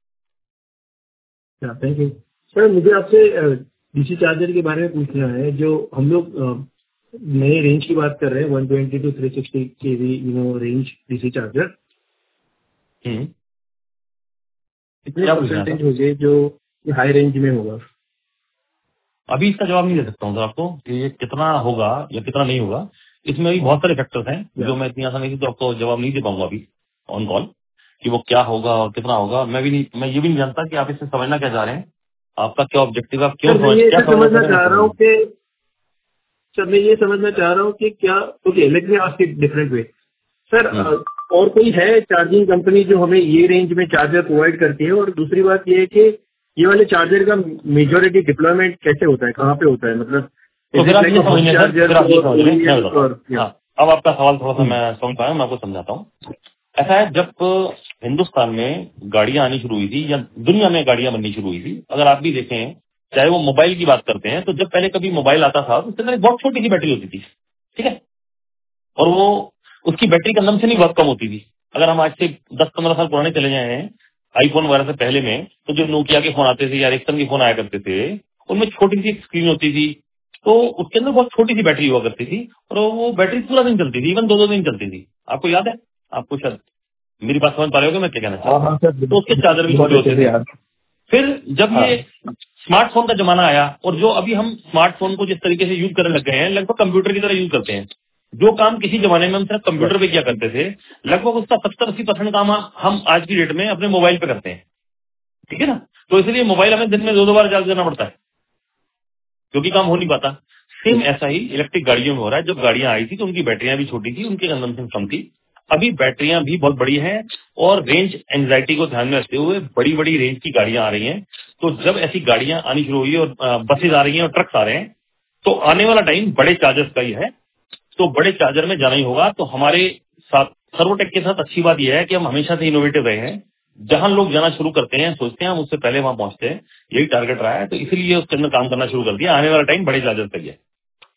Thank you sir. मुझे आपसे डीसी चार्जर के बारे में पूछना है। जो हम लोग नए रेंज की बात कर रहे हैं, 120 to 360 kV range DC charger, कितने परसेंटेज हो गए जो हाई रेंज में होगा? अभी इसका जवाब नहीं दे सकता हूँ सर आपको कि ये कितना होगा या कितना नहीं होगा। इसमें अभी बहुत सारे फैक्टर्स हैं जो मैं इतनी आसानी से तो आपको जवाब नहीं दे पाऊंगा अभी ऑन कॉल, कि वो क्या होगा और कितना होगा। मैं ये भी नहीं जानता कि आप इससे समझना क्या चाह रहे हैं, आपका क्या ऑब्जेक्टिव, आप क्यों समझना चाह रहा हूँ कि सर, मैं ये समझना चाह रहा हूँ कि क्या, okay let me ask it different way sir. और कोई है चार्जिंग कंपनी जो हमें ये रेंज में चार्जर प्रोवाइड करती है? और दूसरी बात ये है कि ये वाले चार्जर का मेजॉरिटी डिप्लॉयमेंट कैसे होता है, कहाँ पे होता है? मतलब अब आपका सवाल थोड़ा सा मैं समझ पाया, मैं आपको समझाता हूँ। ऐसा है, जब हिंदुस्तान में गाड़ियां आनी शुरू हुई थी या दुनिया में गाड़ियां बननी शुरू हुई थी, अगर आप भी देखें चाहे वो मोबाइल की बात करते हैं, तो जब पहले कभी मोबाइल आता था तो उसके अंदर एक बहुत छोटी सी बैटरी होती थी, ठीक है, और वो उसकी बैटरी कंजम्पशन ही बहुत कम होती थी। अगर हम आज से 10-15 साल पुराने चले जाए हैं आईफोन वगैरह से पहले में, तो जो नोकिया के फोन आते थे या एरिक्सन के फोन आया करते थे, उनमें छोटी सी स्क्रीन होती थी, तो उसके अंदर बहुत छोटी सी बैटरी हुआ करती थी और वो बैटरी पूरा दिन चलती थी, इवन 2-2 दिन चलती थी। आपको याद है? आपको शायद मेरी बात समझ पा रहे हो मैं क्या कहना चाहता हूँ? हाँ सर, तो उसके चार्जर भी छोटे होते थे। यार। फिर जब हाँ ये स्मार्टफोन का जमाना आया और जो अभी हम स्मार्टफोन को जिस तरीके से यूज करने लग गए हैं, लगभग कंप्यूटर की तरह यूज करते हैं। जो काम किसी जमाने में हम सिर्फ कंप्यूटर पे किया करते थे, लगभग उसका 70-80% काम हम आज की डेट में अपने मोबाइल पे करते हैं, ठीक है ना। तो इसलिए मोबाइल हमें दिन में 2-2 बार चार्ज करना पड़ता है, क्योंकि काम हो नहीं पाता। सेम ऐसा ही इलेक्ट्रिक गाड़ियों में हो रहा है। जब गाड़ियां आई थी तो उनकी बैटरियां भी छोटी थी, उनकी कंजम्पशन कम थी। अभी बैटरियां भी बहुत बड़ी हैं और रेंज एंजाइटी को ध्यान में रखते हुए बड़ी बड़ी रेंज की गाड़ियां आ रही हैं। तो जब ऐसी गाड़ियां आनी शुरू हुई और बसेज आ रही हैं और ट्रक्स आ रहे हैं, तो आने वाला टाइम बड़े चार्जर्स का ही है। तो बड़े चार्जर में जाना ही होगा। तो हमारे साथ सर्वोटेक के साथ अच्छी बात यह है कि हम हमेशा से इनोवेटिव रहे हैं। जहां लोग जाना शुरू करते हैं, सोचते हैं हम उससे पहले वहां पहुंचते हैं, यही टारगेट रहा है। तो इसीलिए उसके अंदर काम करना शुरू कर दिया। आने वाला टाइम बड़े चार्जर का ही है।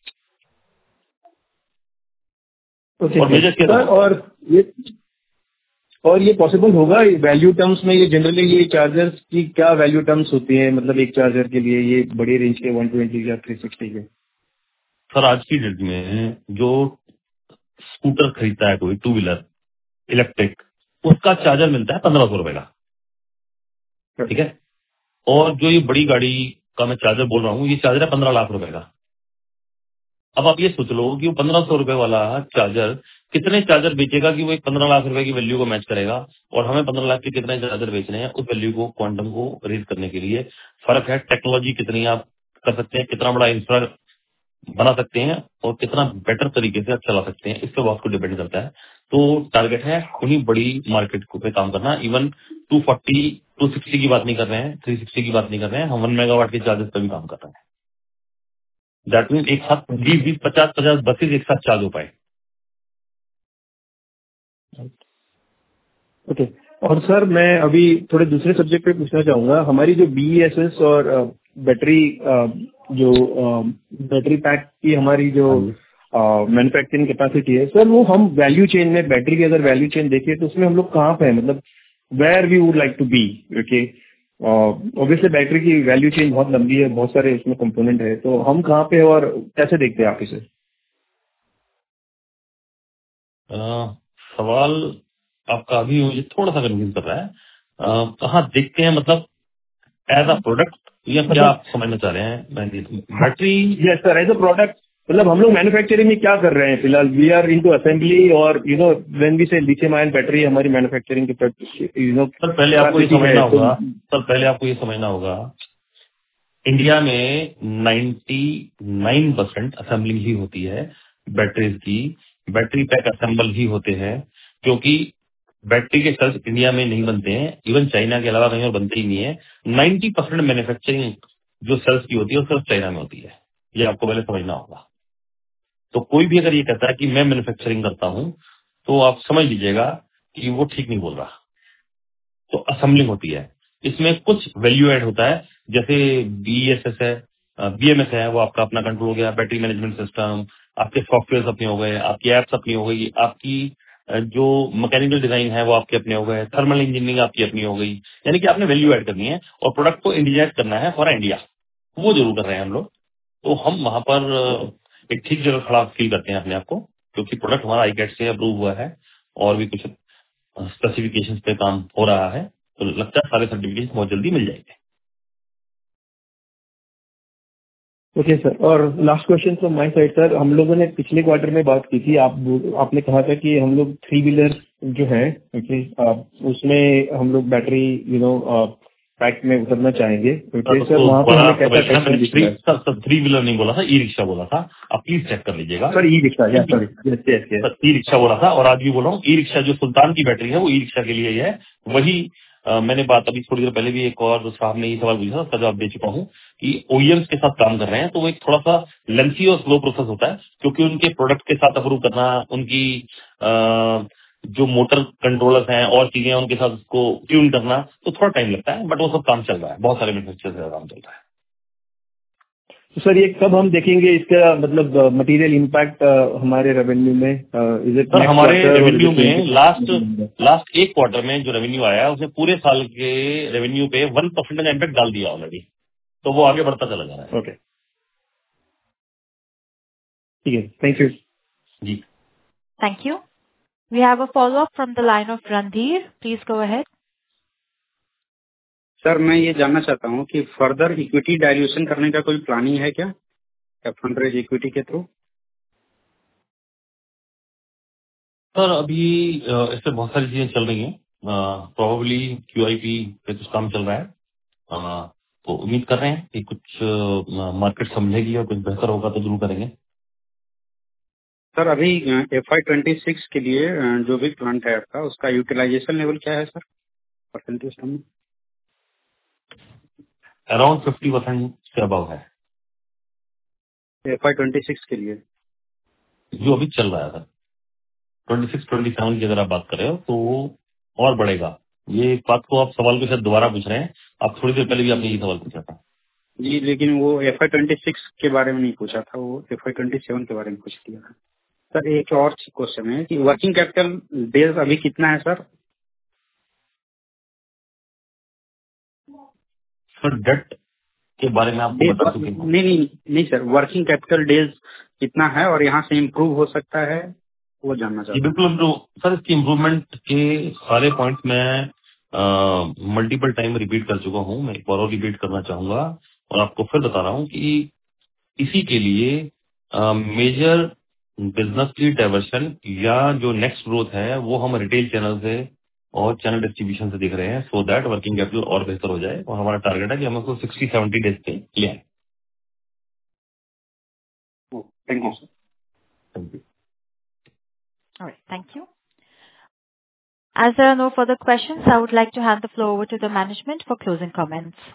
ओके और मेजर सर, और ये पॉसिबल होगा वैल्यू टर्म्स में? ये जनरली ये चार्जर्स की क्या वैल्यू टर्म्स होती है, मतलब एक चार्जर के लिए, ये बड़ी रेंज के 120 या 360 के? सर आज की डेट में जो स्कूटर खरीदता है कोई टू व्हीलर इलेक्ट्रिक, उसका चार्जर मिलता है 1500 रुपए का, ठीक है। और जो ये बड़ी गाड़ी का मैं चार्जर बोल रहा हूँ, ये चार्जर है 15 लाख रुपए का। अब आप ये सोच लो कि वो 1500 रुपए वाला चार्जर कितने चार्जर बेचेगा कि वो एक 15 लाख रुपए की वैल्यू को मैच करेगा। और हमें 15 लाख के कितने चार्जर बेचने हैं, उस वैल्यू को क्वांटम को रेज करने के लिए फर्क है। टेक्नोलॉजी कितनी आप कर सकते हैं, कितना बड़ा इंफ्रा बना सकते हैं और कितना बेटर तरीके से आप चला सकते हैं, इस पर बहुत कुछ डिपेंड करता है। तो टारगेट है उन्हीं बड़ी मार्केट पे काम करना। इवन 240 260 की बात नहीं कर रहे हैं, 360 की बात नहीं कर रहे हैं, हम 1 मेगावाट के चार्जर पर भी काम कर रहे हैं। दैट मीन एक साथ 20-20 50-50 बसेज एक साथ चार्ज हो पाए। ओके। और सर मैं अभी थोड़े दूसरे सब्जेक्ट पे पूछना चाहूंगा। हमारी जो BESS और बैटरी जो बैटरी पैक की हमारी जो मैन्युफैक्चरिंग कैपेसिटी है सर, वो हम वैल्यू चेन में, बैटरी की अगर वैल्यू चेन देखें तो उसमें हम लोग कहाँ पे हैं, मतलब where we would like to be? Okay, obviously battery की वैल्यू चेन बहुत लंबी है, बहुत सारे उसमें कंपोनेंट है, तो हम कहाँ पे और कैसे देखते हैं आप इसे? सवाल आपका अभी मुझे थोड़ा सा कन्फ्यूज कर रहा है। कहाँ देखते हैं, मतलब एज अ प्रोडक्ट या क्या आप समझना चाह रहे हैं? Battery yes sir, as a product, मतलब हम लोग मैन्युफैक्चरिंग में क्या कर रहे हैं फिलहाल? वी आर इनटू असेंबली और when we say lithium ion battery हमारी मैन्युफैक्चरिंग के सर पहले आपको ये समझना होगा, इंडिया में 99% असेंबलिंग ही होती है बैटरीज की। बैटरी पैक असेंबल ही होते हैं, क्योंकि बैटरी के सेल्स इंडिया में नहीं बनते हैं, इवन चाइना के अलावा कहीं और बनते ही नहीं है। 90% मैन्युफैक्चरिंग जो सेल्स की होती है वो सिर्फ चाइना में होती है। ये आपको पहले समझना होगा। तो कोई भी अगर ये कहता है कि मैं मैन्युफैक्चरिंग करता हूं, तो आप समझ लीजिएगा कि वो ठीक नहीं बोल रहा। तो असेंबलिंग होती है, इसमें कुछ वैल्यू ऐड होता है, जैसे BESS है, BMS है, वो आपका अपना कंट्रोल हो गया, बैटरी मैनेजमेंट सिस्टम, आपके सॉफ्टवेयर अपने हो गए, आपकी एप्स अपनी हो गई, आपकी जो मैकेनिकल डिजाइन है वो आपके अपने हो गए, थर्मल इंजीनियरिंग आपकी अपनी हो गई। यानी कि आपने वैल्यू ऐड करनी है और प्रोडक्ट को इंडियाइज करना है फॉर इंडिया। वो जरूर कर रहे हैं हम लोग। तो हम वहां पर एक ठीक जगह खड़ा फील करते हैं अपने आप को, क्योंकि प्रोडक्ट हमारा ICAT से अप्रूव हुआ है और भी कुछ स्पेसिफिकेशंस पे काम हो रहा है। तो लगता है सारे सर्टिफिकेशन बहुत जल्दी मिल जाएंगे। ओके सर, और last question from my side sir, हम लोगों ने पिछले क्वार्टर में बात की थी, आपने कहा था कि हम लोग 3 व्हीलर जो है, ओके, उसमें हम लोग बैटरी पैक में उतरना चाहेंगे। ओके सर, वहाँ पे हमें कैसा टेंशन दिख रहा है? सर 3 व्हीलर नहीं बोला था, ई-रिक्शा बोला था। आप प्लीज चेक कर लीजिएगा। Sir e rickshaw, sorry, yes e rickshaw बोला था। और आज भी बोल रहा हूँ, ई-रिक्शा जो सुल्तान की बैटरी है वो ई-रिक्शा के लिए ही है। वही मैंने बात अभी थोड़ी देर पहले भी एक और साहब ने ये सवाल पूछा था, उसका जवाब दे चुका हूँ कि OEMs के साथ काम कर रहे हैं, तो वो एक थोड़ा सा लेंथी और स्लो प्रोसेस होता है, क्योंकि उनके प्रोडक्ट के साथ अप्रूव करना, उनकी जो मोटर कंट्रोलर्स हैं और चीजें उनके साथ उसको ट्यून करना, तो थोड़ा टाइम लगता है। बट वो सब काम चल रहा है, बहुत सारे मैन्युफैक्चरर्स का काम चल रहा है। तो सर ये कब हम देखेंगे इसका मतलब मटेरियल इम्पैक्ट हमारे रेवेन्यू में? इज इट सर हमारे रेवेन्यू में लास्ट एक क्वार्टर में जो रेवेन्यू आया है उसने पूरे साल के रेवेन्यू पे 1% का इम्पैक्ट डाल दिया ऑलरेडी, तो वो आगे बढ़ता चला जा रहा है। ओके ठीक है, थैंक यू जी। Thank you. We have a follow-up from the line of Randhir. Please go ahead. Sir मैं ये जानना चाहता हूँ कि फर्दर इक्विटी डाइल्यूशन करने का कोई प्लानिंग है क्या फंड रेज इक्विटी के थ्रू? सर अभी इससे बहुत सारी चीजें चल रही हैं, प्रोबेबली QIP पे कुछ काम चल रहा है, तो उम्मीद कर रहे हैं कि कुछ मार्केट समझेगी और कुछ बेहतर होगा तो जरूर करेंगे। सर अभी FY26 के लिए जो भी प्लांट है आपका उसका यूटिलाइजेशन लेवल क्या है सर परसेंटेज में? अराउंड 50% से अबव है FY26 के लिए जो अभी चल रहा है सर। 26-27 की अगर आप बात कर रहे हो तो वो और बढ़ेगा। ये एक बात को आप सवाल को शायद दोबारा पूछ रहे हैं, आप थोड़ी देर पहले भी आपने ये सवाल पूछा था। जी, लेकिन वो FY26 के बारे में नहीं पूछा था, वो FY27 के बारे में पूछ लिया था। सर एक और क्वेश्चन है कि वर्किंग कैपिटल डेज अभी कितना है सर? सर डेट के बारे में आपको बता चुके हैं। नहीं सर, वर्किंग कैपिटल डेज कितना है और यहाँ से इम्प्रूव हो सकता है वो जानना जी चाहता हूँ। बिल्कुल सर, इसकी इम्प्रूवमेंट के सारे पॉइंट्स मैं मल्टीपल टाइम रिपीट कर चुका हूँ, मैं एक बार और रिपीट करना चाहूंगा और आपको फिर बता रहा हूँ कि इसी के लिए मेजर बिजनेस की डाइवर्शन या जो नेक्स्ट ग्रोथ है वो हम रिटेल चैनल से और चैनल डिस्ट्रीब्यूशन से दिख रहे हैं, सो दैट वर्किंग कैपिटल और बेहतर हो जाए और हमारा टारगेट है कि हम उसको 60-70 डेज पे ले आए। Thank you sir. Thank you. All right. Thank you. As there are no further questions, I would like to hand the floor over to the management for closing comments.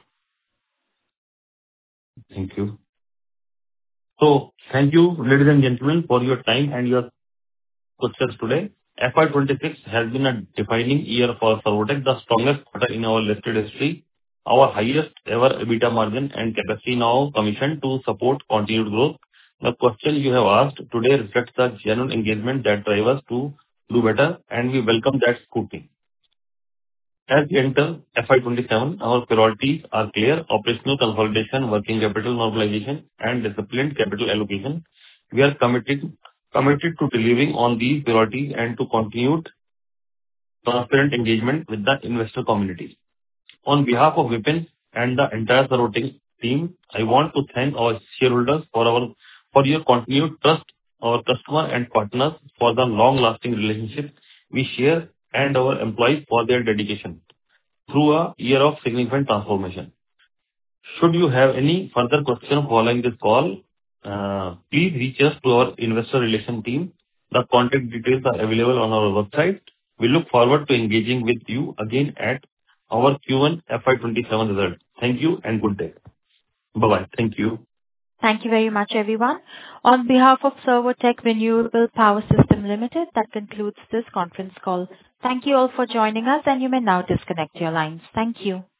Thank you. So thank you, ladies and gentlemen, for your time and your questions today. FY26 has been a defining year for Servotech, the strongest quarter in our listed history. Our highest ever EBITDA margin and capacity now commissioned to support continued growth. The question you have asked today reflects the genuine engagement that drives us to do better, and we welcome that scrutiny. As we enter FY27, our priorities are clear: operational consolidation, working capital normalization, and disciplined capital allocation. We are committed to delivering on these priorities and to continued transparent engagement with the investor community. On behalf of Vipin and the entire Servotech team, I want to thank our shareholders for your continued trust, our customer and partners for the long-lasting relationship we share, and our employees for their dedication through a year of significant transformation. Should you have any further questions following this call, please reach us to our investor relation team. The contact details are available on our website. We look forward to engaging with you again at our Q1 FY27 result. Thank you and good day. Bye-bye. Thank you. Thank you very much, everyone. On behalf of Servotech Renewable Power System Limited, that concludes this conference call. Thank you all for joining us, and you may now disconnect your lines. Thank you.